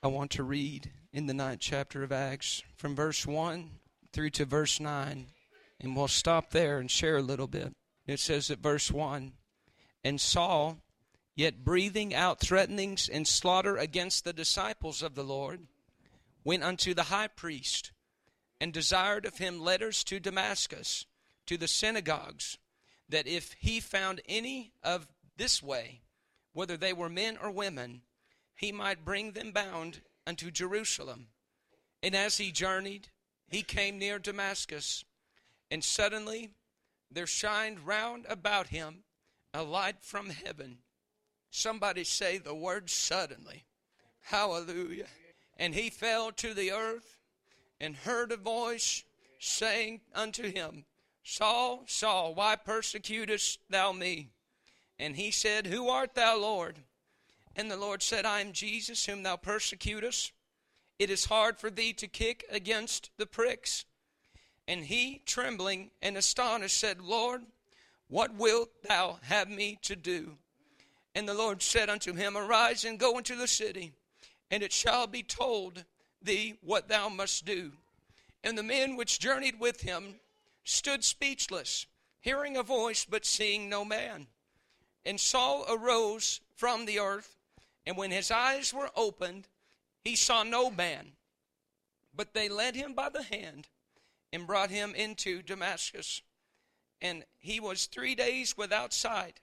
I want to read in the 9th chapter of Acts from verse 1 through to verse 9. And we'll stop there and share a little bit. It says at verse 1, "And Saul, yet breathing out threatenings and slaughter against the disciples of the Lord, went unto the high priest, and desired of him letters to Damascus, to the synagogues, that if he found any of this way, whether they were men or women, he might bring them bound unto Jerusalem. And as he journeyed, he came near Damascus, and suddenly there shined round about him a light from heaven." Somebody say the word suddenly. Hallelujah. "And he fell to the earth, and heard a voice saying unto him, Saul, Saul, why persecutest thou me? And he said, Who art thou, Lord? And the Lord said, I am Jesus, whom thou persecutest. It is hard for thee to kick against the pricks. And he, trembling and astonished, said, Lord, what wilt thou have me to do? And the Lord said unto him, Arise and go into the city, and it shall be told thee what thou must do. And the men which journeyed with him stood speechless, hearing a voice, but seeing no man. And Saul arose from the earth, and when his eyes were opened, he saw no man. But they led him by the hand, and brought him into Damascus. And he was 3 days without sight,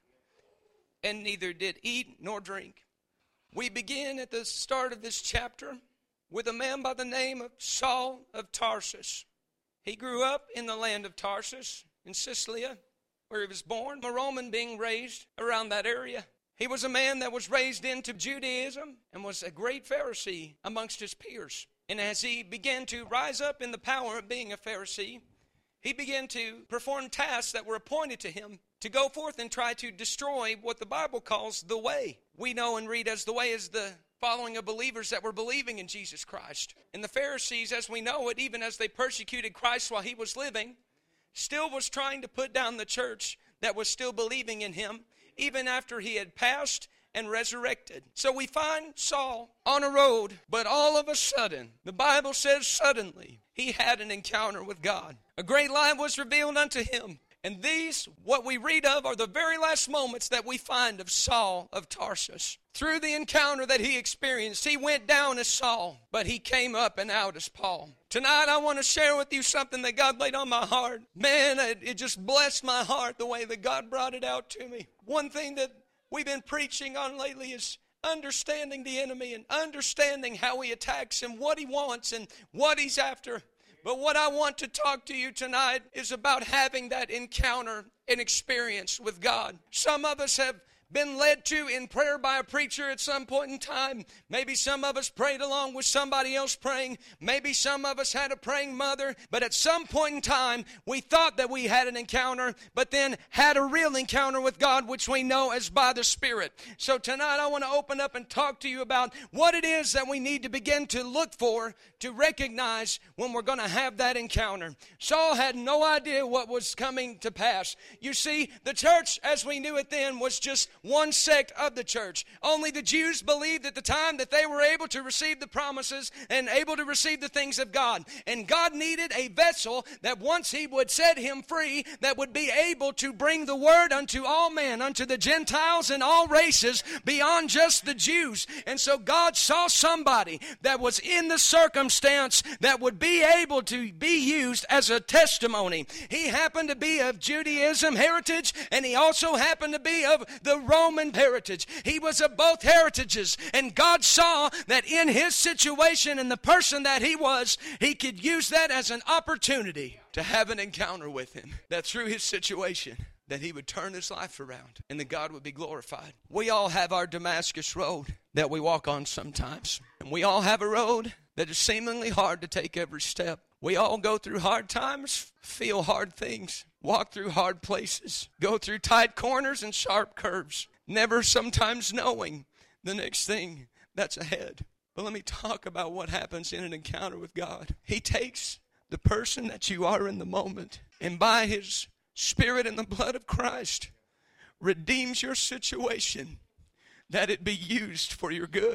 and neither did eat nor drink. We begin at the start of this chapter with a man by the name of Saul of Tarsus. He grew up in the land of Tarsus in Cilicia, where he was born, a Roman being raised around that area. He was a man that was raised into Judaism and was a great Pharisee amongst his peers. And as he began to rise up in the power of being a Pharisee, he began to perform tasks that were appointed to him to go forth and try to destroy what the Bible calls the way. We know and read as the way is the following of believers that were believing in Jesus Christ. And the Pharisees, as we know it, even as they persecuted Christ while he was living, still was trying to put down the church that was still believing in him, even after he had passed and resurrected. So we find Saul on a road, but all of a sudden, the Bible says suddenly, he had an encounter with God. A great light was revealed unto him. And these, what we read of, are the very last moments that we find of Saul of Tarsus. Through the encounter that he experienced, he went down as Saul, but he came up and out as Paul. Tonight, I want to share with you something that God laid on my heart. Man, it just blessed my heart the way that God brought it out to me. One thing that we've been preaching on lately is understanding the enemy and understanding how he attacks and what he wants and what he's after. But what I want to talk to you tonight is about having that encounter and experience with God. Some of us have been led to in prayer by a preacher at some point in time. Maybe some of us prayed along with somebody else praying. Maybe some of us had a praying mother. But at some point in time, we thought that we had an encounter, but then had a real encounter with God, which we know as by the Spirit. So tonight I want to open up and talk to you about what it is that we need to begin to look for to recognize when we're going to have that encounter. Saul had no idea what was coming to pass. You see, the church as we knew it then was just one sect of the church. Only the Jews believed at the time that they were able to receive the promises and able to receive the things of God. And God needed a vessel that once he would set him free, that would be able to bring the word unto all men, unto the Gentiles and all races beyond just the Jews. And so God saw somebody that was in the circumstance that would be able to be used as a testimony. He happened to be of Judaism heritage, and he also happened to be of the Roman heritage. He was of both heritages, and God saw that in his situation and the person that he was, he could use that as an opportunity to have an encounter with him. That through his situation, that he would turn his life around and that God would be glorified. We all have our Damascus road that we walk on sometimes. And we all have a road that is seemingly hard to take every step. We all go through hard times, feel hard things, walk through hard places, go through tight corners and sharp curves, never sometimes knowing the next thing that's ahead. But let me talk about what happens in an encounter with God. He takes the person that you are in the moment, and by his Spirit and the blood of Christ, redeems your situation, that it be used for your good.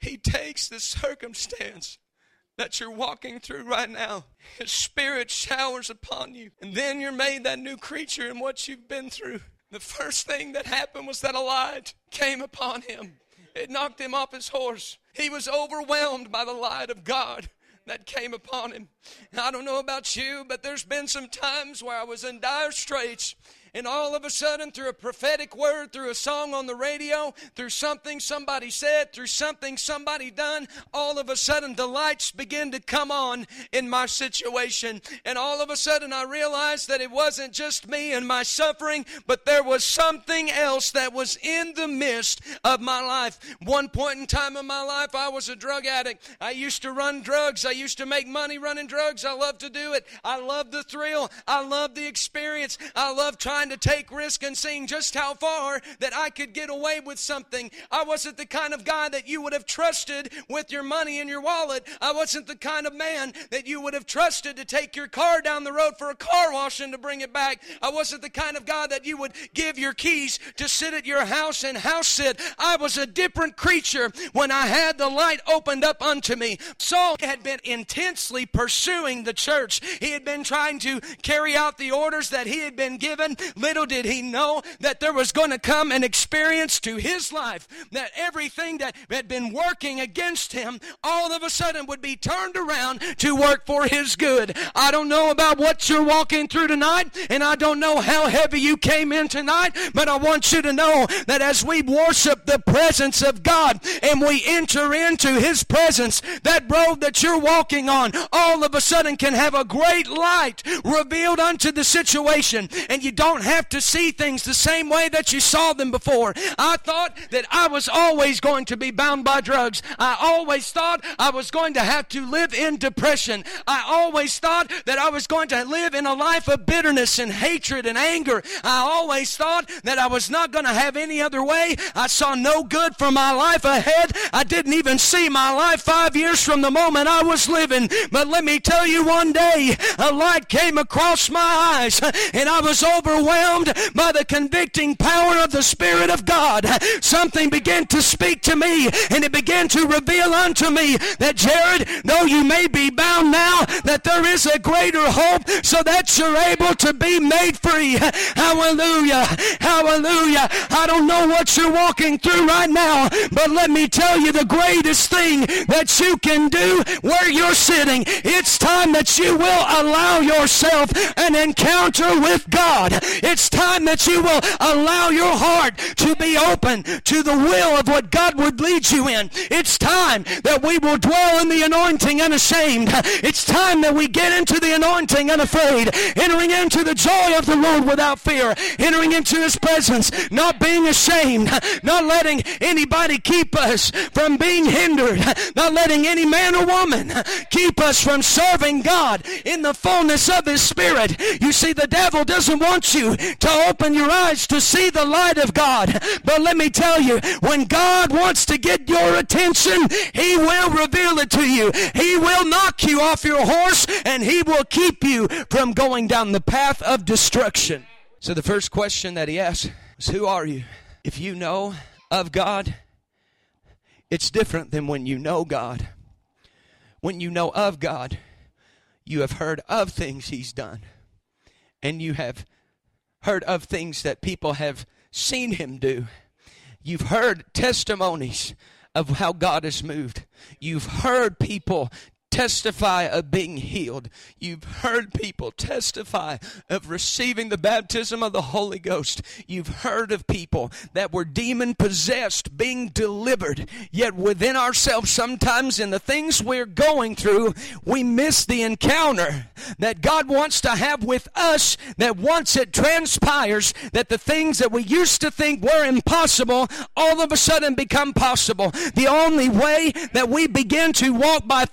He takes the circumstance that you're walking through right now. His Spirit showers upon you, and then you're made that new creature in what you've been through. The first thing that happened was that a light came upon him. It knocked him off his horse. He was overwhelmed by the light of God that came upon him. I don't know about you, but there's been some times where I was in dire straits, and all of a sudden, through a prophetic word, through a song on the radio, through something somebody said, through something somebody done, all of a sudden the lights begin to come on in my situation. And all of a sudden I realized that it wasn't just me and my suffering, but there was something else that was in the midst of my life. One point in time in my life, I was a drug addict. I used to run drugs. I used to make money running drugs. I loved to do it. I loved the thrill. I loved the experience. I loved trying to take risk and seeing just how far that I could get away with something. I wasn't the kind of guy that you would have trusted with your money in your wallet. I wasn't the kind of man that you would have trusted to take your car down the road for a car wash and to bring it back. I wasn't the kind of guy that you would give your keys to sit at your house and house sit. I was a different creature when I had the light opened up unto me. Saul had been intensely pursuing the church. He had been trying to carry out the orders that he had been given. Little did he know that there was going to come an experience to his life that everything that had been working against him all of a sudden would be turned around to work for his good. I don't know about what you're walking through tonight, and I don't know how heavy you came in tonight, but I want you to know that as we worship the presence of God and we enter into his presence, that road that you're walking on all of a sudden can have a great light revealed unto the situation, and you don't have to see things the same way that you saw them before. I thought that I was always going to be bound by drugs. I always thought I was going to have to live in depression. I always thought that I was going to live in a life of bitterness and hatred and anger. I always thought that I was not going to have any other way. I saw no good for my life ahead. I didn't even see my life 5 years from the moment I was living. But let me tell you, one day a light came across my eyes, and I was overwhelmed by the convicting power of the Spirit of God. Something began to speak to me, and it began to reveal unto me that, Jared, though you may be bound now, that there is a greater hope so that you're able to be made free. Hallelujah. Hallelujah. I don't know what you're walking through right now, but let me tell you the greatest thing that you can do where you're sitting. It's time that you will allow yourself an encounter with God. It's time that you will allow your heart to be open to the will of what God would lead you in. It's time that we will dwell in the anointing unashamed. It's time that we get into the anointing unafraid, entering into the joy of the Lord without fear, entering into his presence, not being ashamed, not letting anybody keep us from being hindered, not letting any man or woman keep us from serving God in the fullness of his Spirit. You see, the devil doesn't want you to open your eyes to see the light of God. But let me tell you, when God wants to get your attention, he will reveal it to you. He will knock you off your horse, and he will keep you from going down the path of destruction. So the first question that he asked was, who are you? If you know of God, it's different than when you know God. When you know of God, you have heard of things he's done, and you have heard of things that people have seen him do. You've heard testimonies of how God has moved. You've heard people testify of being healed. You've heard people testify of receiving the baptism of the Holy Ghost. You've heard of people that were demon possessed being delivered. Yet within ourselves, sometimes in the things we're going through, we miss the encounter that God wants to have with us, that once it transpires, that the things that we used to think were impossible all of a sudden become possible. The only way that we begin to walk by faith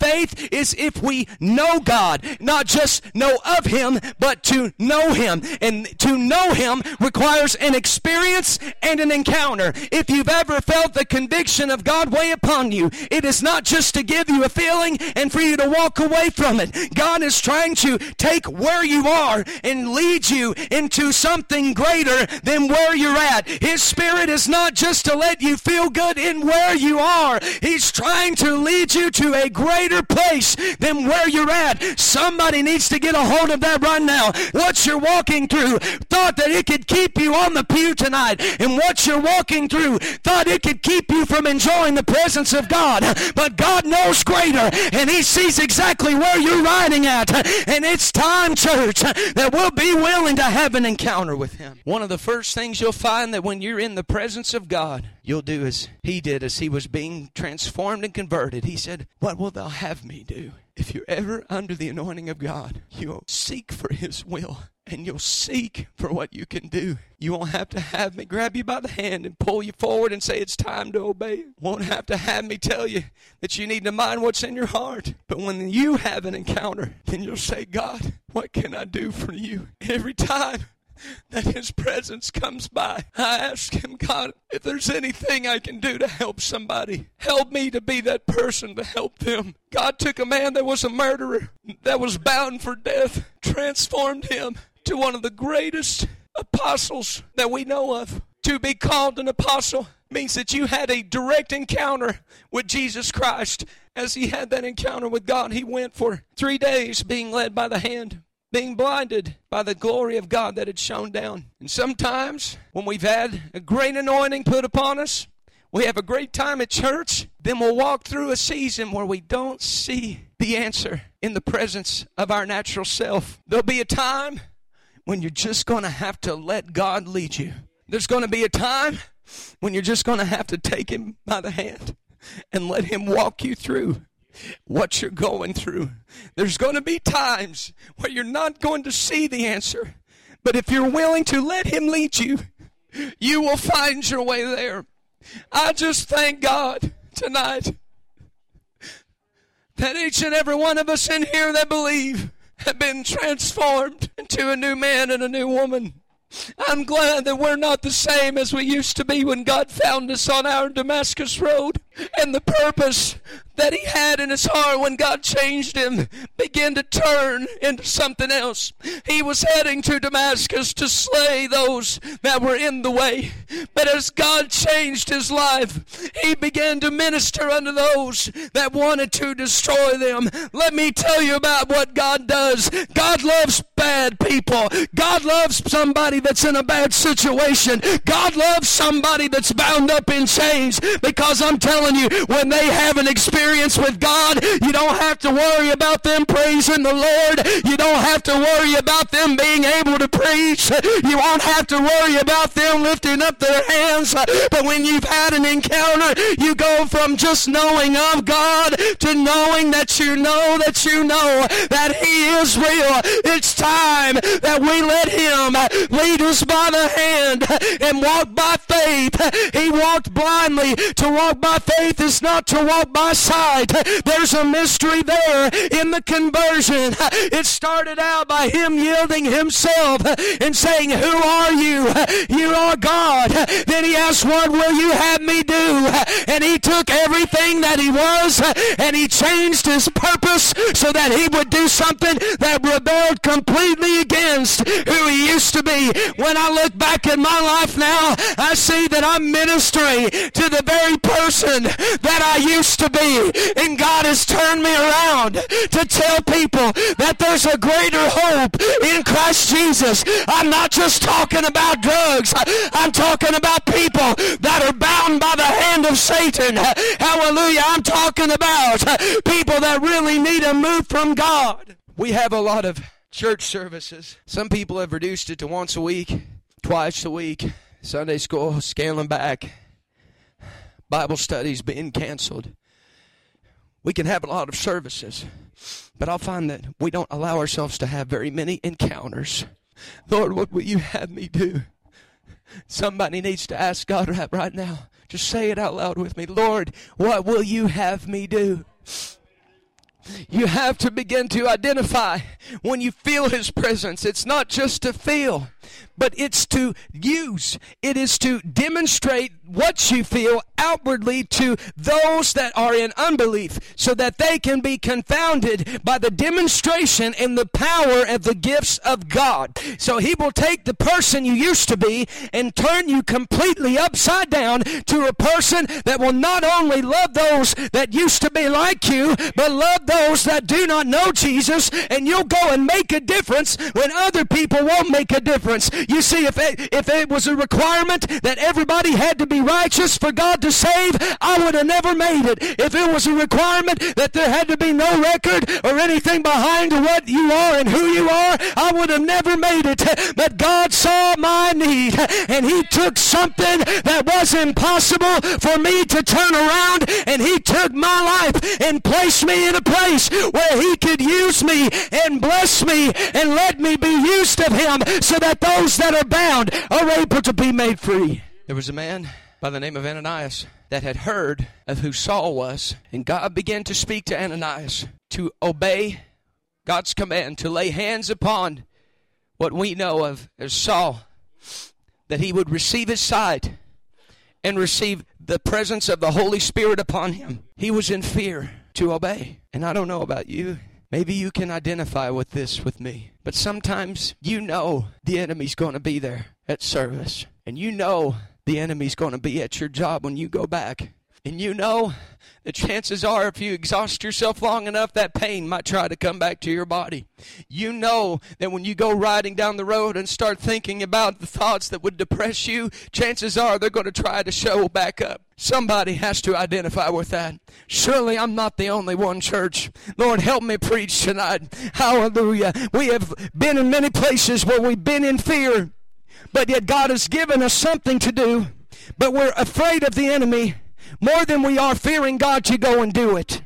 is if we know God, not just know of Him, but to know Him. And to know Him requires an experience and an encounter. If you've ever felt the conviction of God weigh upon you, it is not just to give you a feeling and for you to walk away from it. God is trying to take where you are and lead you into something greater than where you're at. His Spirit is not just to let you feel good in where you are. He's trying to lead you to a greater place than where you're at. Somebody needs to get a hold of that right now. What you're walking through, thought that it could keep you on the pew tonight, and what you're walking through, thought it could keep you from enjoying the presence of God. But God knows greater, and He sees exactly where you're riding at. And it's time, church, that we'll be willing to have an encounter with Him. One of the first things you'll find that when you're in the presence of God, you'll do as He did as He was being transformed and converted. He said, "What will thou have me do?" If you're ever under the anointing of God, you'll seek for His will, and you'll seek for what you can do. You won't have to have me grab you by the hand and pull you forward and say it's time to obey. Won't have to have me tell you that you need to mind what's in your heart. But when you have an encounter, then you'll say, "God, what can I do for you?" Every time that His presence comes by, I ask Him, "God, if there's anything I can do to help somebody, help me to be that person to help them." God took a man that was a murderer, that was bound for death, transformed him to one of the greatest apostles that we know of. To be called an apostle means that you had a direct encounter with Jesus Christ. As he had that encounter with God, he went for 3 days being led by the hand, being blinded by the glory of God that had shone down. And sometimes when we've had a great anointing put upon us, we have a great time at church, then we'll walk through a season where we don't see the answer in the presence of our natural self. There'll be a time when you're just going to have to let God lead you. There's going to be a time when you're just going to have to take Him by the hand and let Him walk you through what you're going through. There's going to be times where you're not going to see the answer, but if you're willing to let Him lead you, you will find your way there. I just thank God tonight that each and every one of us in here that believe have been transformed into a new man and a new woman. I'm glad that we're not the same as we used to be when God found us on our Damascus road. And the purpose that he had in his heart when God changed him began to turn into something else. He was heading to Damascus to slay those that were in the way. But as God changed his life, he began to minister unto those that wanted to destroy them. Let me tell you about what God does. God loves bad people. God loves somebody that's in a bad situation. God loves somebody that's bound up in chains, because I'm telling you, when they have an experience with God, you don't have to worry about them praising the Lord. You don't have to worry about them being able to preach. You won't have to worry about them lifting up their hands. But when you've had an encounter, you go from just knowing of God to knowing that you know that he is real. It's time that we let him lead us by the hand and walk by faith. He walked blindly. To walk by faith is not to walk by sight. There's a mystery there in the conversion. It started out by him yielding himself and saying, "Who are you?" "You are God." Then he asked, "What will you have me do?" And he took everything that he was and he changed his purpose so that he would do something that rebelled completely against who he used to be. When I look back at my life now, I see that I'm ministering to the very person that I used to be. And God has turned me around to tell people that there's a greater hope in Christ Jesus. I'm not just talking about drugs. I'm talking about people that are bound by the hand of Satan. Hallelujah. I'm talking about people that really need a move from God. We have a lot of church services. Some people have reduced it to once a week, twice a week. Sunday school scaling back. Bible studies being canceled. We can have a lot of services, but I'll find that we don't allow ourselves to have very many encounters. Lord, what will you have me do? Somebody needs to ask God right now. Just say it out loud with me. Lord, what will you have me do? You have to begin to identify when you feel His presence. It's not just to feel, but it's to use. It is to demonstrate what you feel outwardly to those that are in unbelief, so that they can be confounded by the demonstration and the power of the gifts of God. So He will take the person you used to be and turn you completely upside down to a person that will not only love those that used to be like you, but love those that do not know Jesus, and you'll go and make a difference when other people won't make a difference. You see, if it was a requirement that everybody had to be righteous for God to save, I would have never made it. If it was a requirement that there had to be no record or anything behind what you are and who you are, I would have never made it. But God saw my need, and He took something that was impossible for me to turn around, and He took my life and placed me in a place where He could use me and bless me and let me be used of Him, so that those that are bound are able to be made free. There was a man by the name of Ananias that had heard of who Saul was, and God began to speak to Ananias to obey God's command, to lay hands upon what we know of as Saul, that he would receive his sight and receive the presence of the Holy Spirit upon him. He was in fear to obey. And I don't know about you. Maybe you can identify with this with me. But sometimes you know the enemy's going to be there at service. And you know the enemy's going to be at your job when you go back. And you know the chances are, if you exhaust yourself long enough, that pain might try to come back to your body. You know that when you go riding down the road and start thinking about the thoughts that would depress you, chances are they're going to try to show back up. Somebody has to identify with that. Surely I'm not the only one, church. Lord, help me preach tonight. Hallelujah. We have been in many places where we've been in fear, but yet God has given us something to do, but we're afraid of the enemy more than we are fearing God to go and do it.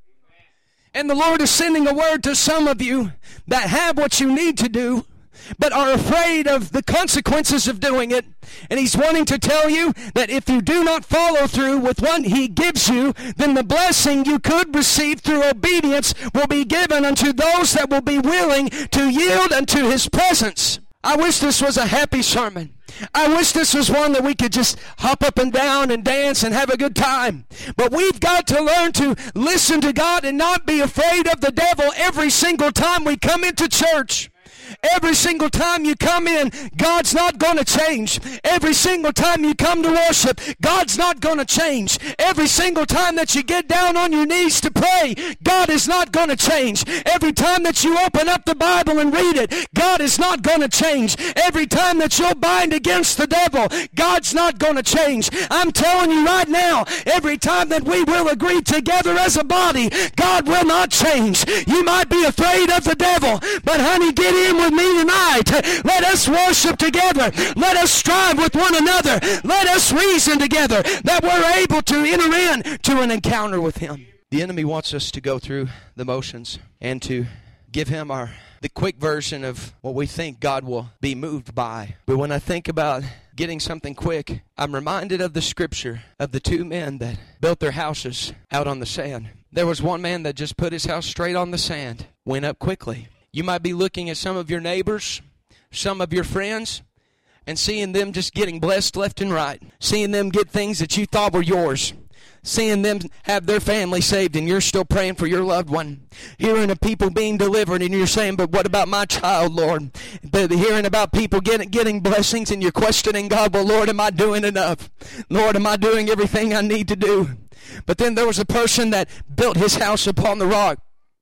And the Lord is sending a word to some of you that have what you need to do, but are afraid of the consequences of doing it. And He's wanting to tell you that if you do not follow through with what He gives you, then the blessing you could receive through obedience will be given unto those that will be willing to yield unto His presence. I wish this was a happy sermon. I wish this was one that we could just hop up and down and dance and have a good time. But we've got to learn to listen to God and not be afraid of the devil every single time we come into church. Every single time you come in, God's not going to change. Every single time you come to worship, God's not going to change. Every single time that you get down on your knees to pray, God is not going to change. Every time that you open up the Bible and read it, God is not going to change. Every time that you'll bind against the devil, God's not going to change. I'm telling you right now, every time that we will agree together as a body, God will not change. You might be afraid of the devil, but honey, get in with me tonight. Let us worship together. Let us strive with one another. Let us reason together that we're able to enter into an encounter with Him. The enemy wants us to go through the motions and to give him the quick version of what we think God will be moved by. But when I think about getting something quick, I'm reminded of the scripture of the two men that built their houses out on the sand. There was one man that just put his house straight on the sand, went up quickly. You might be looking at some of your neighbors, some of your friends, and seeing them just getting blessed left and right. Seeing them get things that you thought were yours. Seeing them have their family saved and you're still praying for your loved one. Hearing of people being delivered and you're saying, but what about my child, Lord? But hearing about people getting blessings and you're questioning God, well, Lord, am I doing enough? Lord, am I doing everything I need to do? But then there was a person that built his house upon the rock.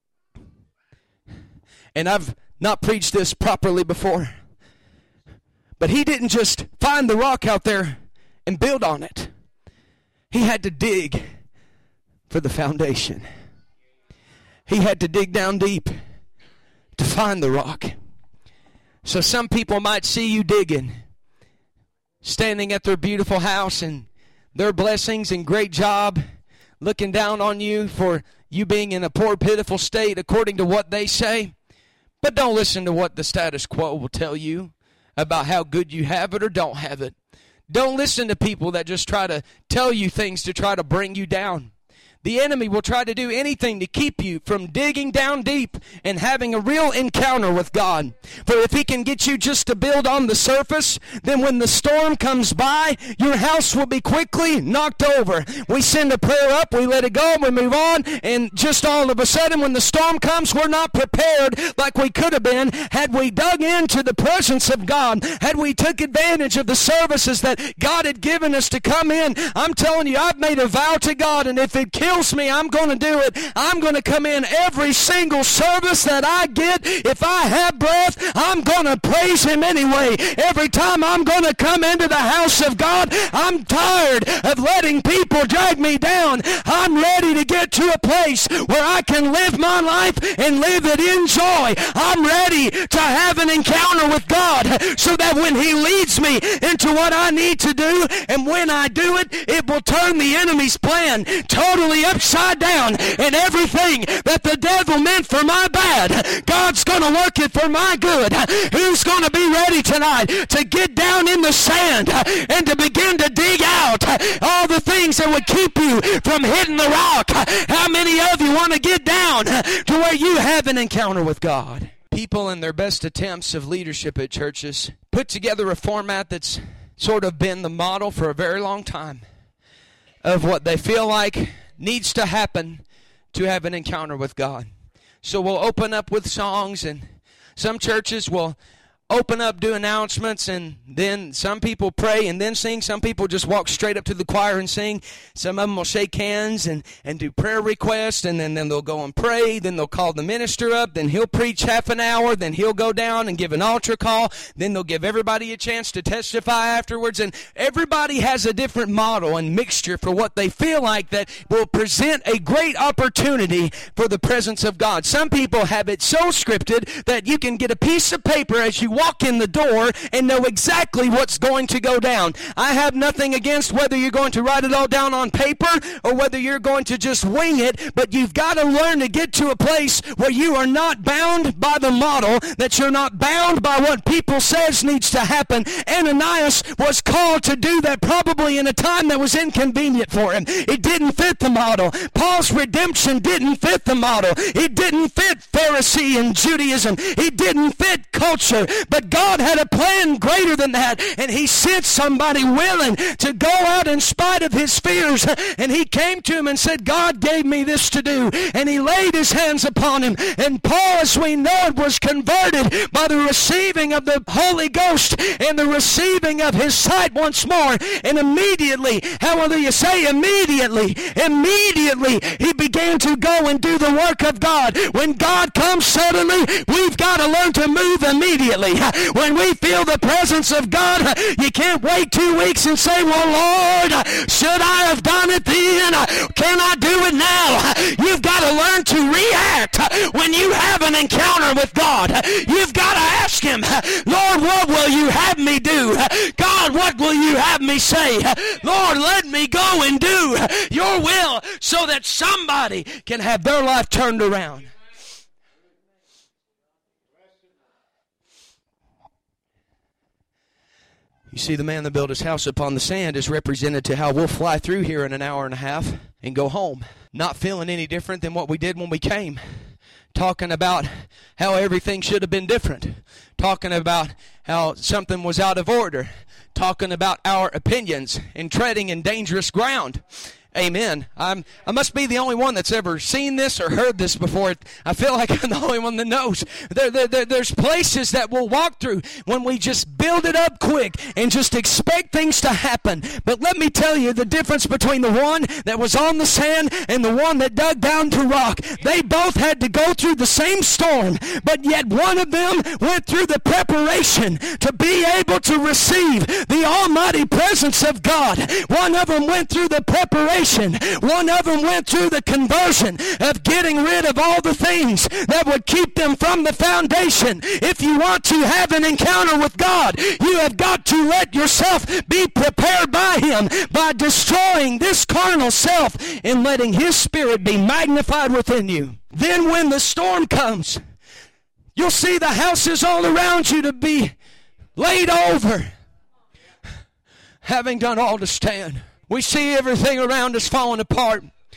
And I've not preached this properly before. But he didn't just find the rock out there and build on it. He had to dig for the foundation. He had to dig down deep to find the rock. So some people might see you digging, standing at their beautiful house and their blessings and great job, looking down on you for you being in a poor, pitiful state according to what they say. But don't listen to what the status quo will tell you about how good you have it or don't have it. Don't listen to people that just try to tell you things to try to bring you down. The enemy will try to do anything to keep you from digging down deep and having a real encounter with God. For if he can get you just to build on the surface, then when the storm comes by, your house will be quickly knocked over. We send a prayer up, we let it go, we move on, and just all of a sudden when the storm comes, we're not prepared like we could have been had we dug into the presence of God, had we took advantage of the services that God had given us to come in. I'm telling you, I've made a vow to God, and if it kills me, I'm going to do it. I'm going to come in every single service that I get. If I have breath, I'm going to praise him anyway. Every time I'm going to come into the house of God, I'm tired of letting people drag me down. I'm ready to get to a place where I can live my life and live it in joy. I'm ready to have an encounter with God so that when he leads me into what I need to do, and when I do it, it will turn the enemy's plan totally upside down, and everything that the devil meant for my bad, God's going to work it for my good. Who's going to be ready tonight to get down in the sand and to begin to dig out all the things that would keep you from hitting the rock? How many of you want to get down to where you have an encounter with God? People in their best attempts of leadership at churches put together a format that's sort of been the model for a very long time of what they feel like needs to happen to have an encounter with God. So we'll open up with songs, and some churches will open up, do announcements, and then some people pray and then sing. Some people just walk straight up to the choir and sing. Some of them will shake hands and do prayer requests, and then they'll go and pray. Then they'll call the minister up. Then he'll preach half an hour. Then he'll go down and give an altar call. Then they'll give everybody a chance to testify afterwards. And everybody has a different model and mixture for what they feel like that will present a great opportunity for the presence of God. Some people have it so scripted that you can get a piece of paper as you walk in the door and know exactly what's going to go down. I have nothing against whether you're going to write it all down on paper or whether you're going to just wing it, but you've got to learn to get to a place where you are not bound by the model, that you're not bound by what people says needs to happen. Ananias was called to do that probably in a time that was inconvenient for him. It didn't fit the model. Paul's redemption didn't fit the model. It didn't fit Pharisee and Judaism. It didn't fit culture. But God had a plan greater than that, and he sent somebody willing to go out in spite of his fears. And he came to him and said, God gave me this to do. And he laid his hands upon him. And Paul, as we know it, was converted by the receiving of the Holy Ghost and the receiving of his sight once more. And immediately, hallelujah, say immediately, he began to go and do the work of God. When God comes suddenly, we've got to learn to move immediately. When we feel the presence of God, you can't wait 2 weeks and say, well, Lord, should I have done it then? Can I do it now? You've got to learn to react when you have an encounter with God. You've got to ask him, Lord, what will you have me do? God, what will you have me say? Lord, let me go and do your will so that somebody can have their life turned around. You see, the man that built his house upon the sand is represented to how we'll fly through here in an hour and a half and go home, not feeling any different than what we did when we came, talking about how everything should have been different, talking about how something was out of order, talking about our opinions and treading in dangerous ground. Amen. I must be the only one that's ever seen this or heard this before. I feel like I'm the only one that knows. There's places that we'll walk through when we just build it up quick and just expect things to happen. But let me tell you the difference between the one that was on the sand and the one that dug down to rock. They both had to go through the same storm, but yet one of them went through the preparation to be able to receive the almighty presence of God. One of them went through the preparation. One of them went through the conversion of getting rid of all the things that would keep them from the foundation. If you want to have an encounter with God, you have got to let yourself be prepared by him by destroying this carnal self and letting his spirit be magnified within you. Then when the storm comes, you'll see the houses all around you to be laid over, having done all to stand. We see everything around us falling apart.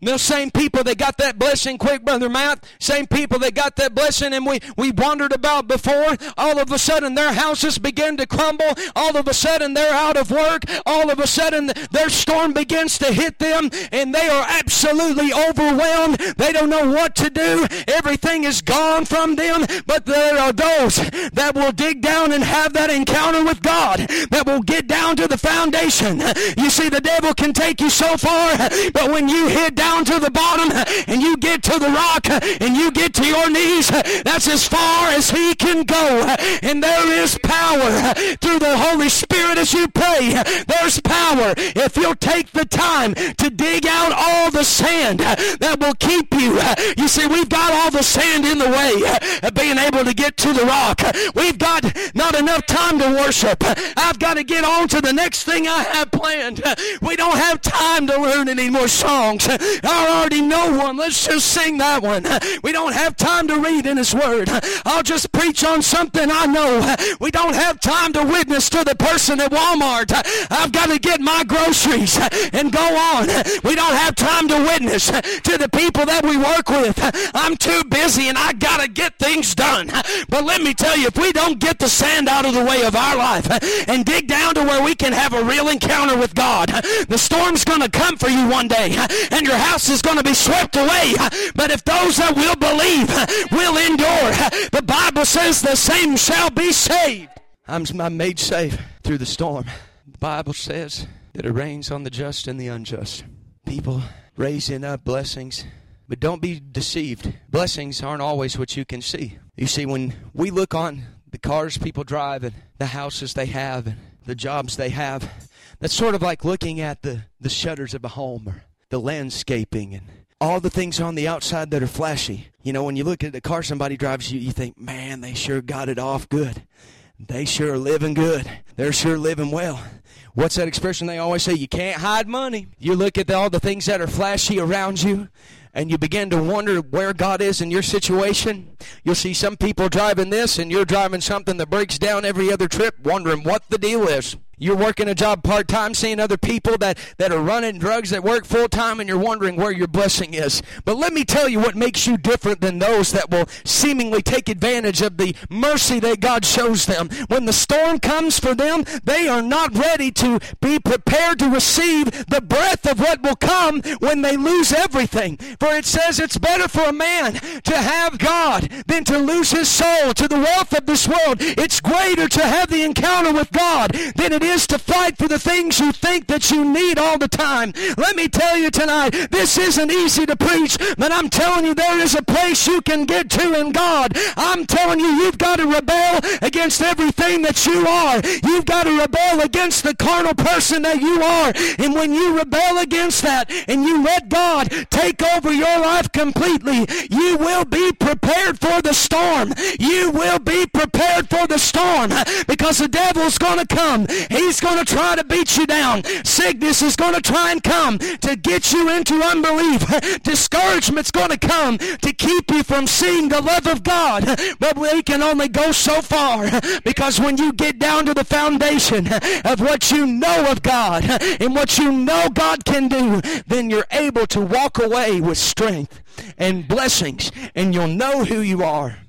The same people that got that blessing quick, Brother Matt, same people that got that blessing and we wondered about before, all of a sudden their houses begin to crumble. All of a sudden they're out of work. All of a sudden their storm begins to hit them and they are absolutely overwhelmed. They don't know what to do. Everything is gone from them. But there are those that will dig down and have that encounter with God, that will get down to the foundation. You see, the devil can take you so far, but when you hit down to the bottom and you get to the rock and you get to your knees, that's as far as he can go. And there is power through the Holy Spirit as you pray. There's power if you'll take the time to dig out all the sand that will keep you. You see, we've got all the sand in the way of being able to get to the rock. We've got not enough time to worship. I've got to get on to the next thing I have planned. We don't have time to learn any more songs. I already know one. Let's just sing that one. We don't have time to read in his word. I'll just preach on something I know. We don't have time to witness to the person at Walmart. I've got to get my groceries and go on. We don't have time to witness to the people that we work with. I'm too busy and I got to get things done. But let me tell you, if we don't get the sand out of the way of our life and dig down to where we can have a real encounter with God, the storm's going to come for you one day and your house is going to be swept away. But if those that will believe will endure, the Bible says the same shall be saved. I'm made safe through the storm. The Bible says that it rains on the just and the unjust. People raising up blessings, but don't be deceived. Blessings aren't always what you can see. You see, when we look on the cars people drive and the houses they have and the jobs they have, that's sort of like looking at the shutters of a home or the landscaping and all the things on the outside that are flashy. You know, when you look at the car somebody drives, you think, man, they sure got it off good. They sure are living good. They're sure living well. What's that expression they always say? You can't hide money. You look at all the things that are flashy around you, and you begin to wonder where God is in your situation. You'll see some people driving this, and you're driving something that breaks down every other trip, wondering what the deal is. You're working a job part-time, seeing other people that are running drugs that work full-time, and you're wondering where your blessing is. But let me tell you what makes you different than those that will seemingly take advantage of the mercy that God shows them. When the storm comes for them, they are not ready to be prepared to receive the breath of what will come when they lose everything. For it says it's better for a man to have God than to lose his soul to the wealth of this world. It's greater to have the encounter with God than it is to fight for the things you think that you need all the time. Let me tell you tonight, this isn't easy to preach, but I'm telling you there is a place you can get to in God. I'm telling you, you've got to rebel against everything that you are. You've got to rebel against the carnal person that you are. And when you rebel against that and you let God take over your life completely, you will be prepared for the storm. You will be prepared for the storm because the devil's going to come. He's going to try to beat you down. Sickness is going to try and come to get you into unbelief. Discouragement's going to come to keep you from seeing the love of God. But we can only go so far because when you get down to the foundation of what you know of God and what you know God can do, then you're able to walk away with strength and blessings, and you'll know who you are.